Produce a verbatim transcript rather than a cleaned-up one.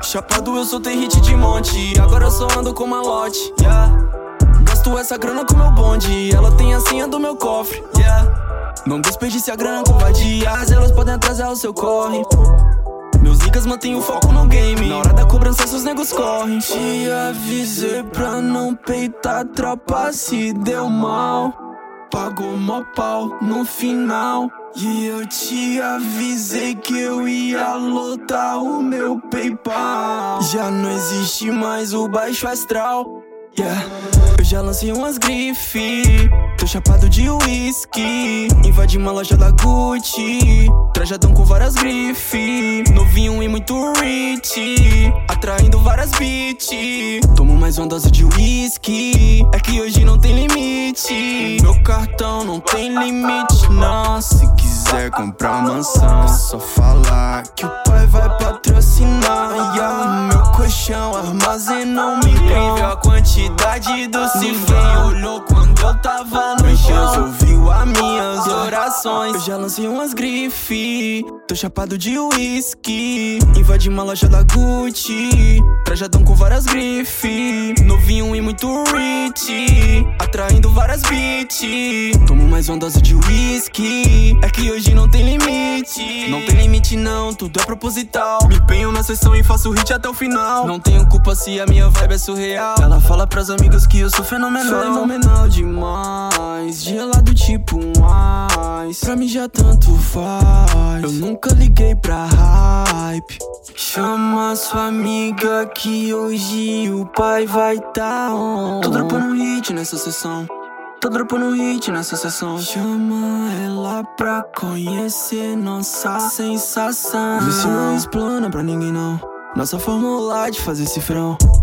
Chapado eu soltei hit de monte, agora eu só ando com malote, yeah. Gasto essa grana com meu bonde, ela tem a senha do meu cofre, yeah. Não desperdice a grana com vadias, elas podem atrasar o seu corre. Meus niggas mantêm o foco no game, na hora da cobrança seus negros correm. Te avisei pra não peitar tropa se deu mal. Pagou mó pau no final. E eu te avisei que eu ia lotar o meu PayPal. Já não existe mais o baixo astral, yeah. Eu já lancei umas grife, tô chapado de whisky. Invadi uma loja da Gucci, trajadão com várias grife. Novinho e muito rich, atraindo várias bitch. Tomo mais uma dose de whisky, é que hoje não tem limite. Meu cartão não tem limite, não. Se quiser comprar mansão, é só falar que o pai vai patrocinar, yeah. Meu colchão armazena um milhão. A quantidade do ninguém olhou quando eu tava no chão. Deus ouviu as minhas orações. Eu já lancei umas grife, tô chapado de whisky. Invadi uma loja da Gucci, trajadão com várias grife. Novinho e muito rich, atraindo várias bitch. Tomo mais uma dose de whisky, é que hoje não tem limite. Não tem limite não, tudo é proposital. Me empenho na sessão e faço hit até o final. Não tenho culpa se a minha vibe é surreal. Ela fala pras amigas que eu sou fenomenal. Fenomenal demais, gelado tipo um ice. Pra mim já tanto faz, eu nunca liguei pra hype. Chama sua amiga que hoje o pai vai tá on. Tô dropando hit nessa sessão, tô dropando hit nessa sessão. Chama ela pra conhecer nossa sensação. Vê se não explana pra ninguém não, nossa fórmula de fazer cifrão.